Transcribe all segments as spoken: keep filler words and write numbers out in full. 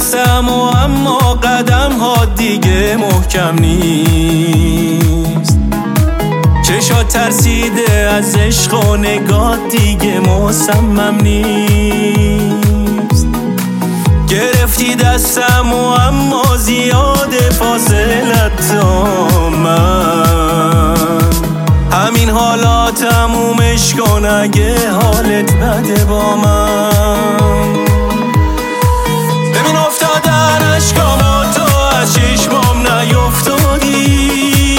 دستم و اما قدم ها دیگه محکم نیست. چشات ترسیده از عشق و نگاه دیگه مصمم نیست. گرفتی دستم و اما زیاده فاصلت تا من. همین حالا تمومش کن اگه حالت بده با من. ببین افتادن اشکامو تو از چشمام نیفتادی.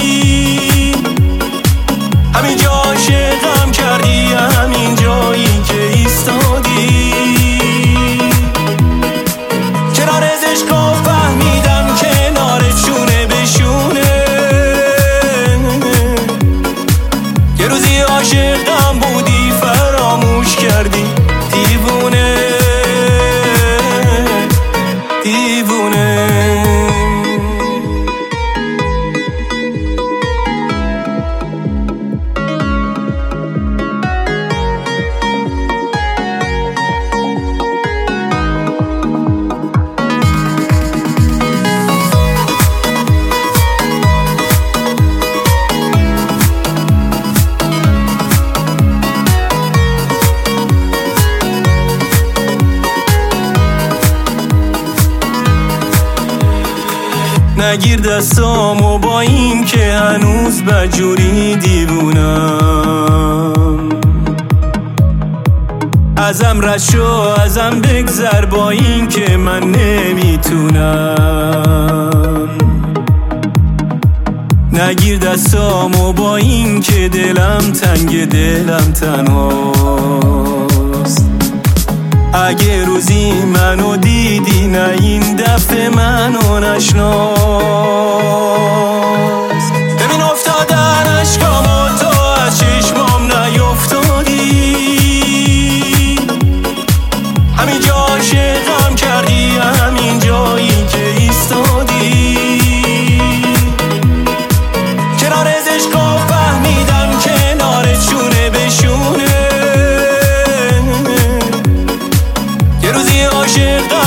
همین جا عاشقم کردی، همین جایی که ایستادی. کنار از عشقا فهمیدم کنارت شونه به شونه. یه روزی عاشقم بودی فراموش کردی. دیوونه دیوونه. نگیر دستامو با این که هنوز بجوری دیوونم. ازم رد شو ازم بگذر با این که من نمیتونم. نگیر دستامو با این که دلم تنگ دلم تنهاست. اگه روزی منو دیدی نه این دفعه منو نشناس. ببین افتادن اشکامو تو از چشمام نیفتادی. همین جا عاشقم کردی، همین جایی که ایستادی. کنار از عشقا فهمیدم کنارت شونه به شونه. یه روزی عاشق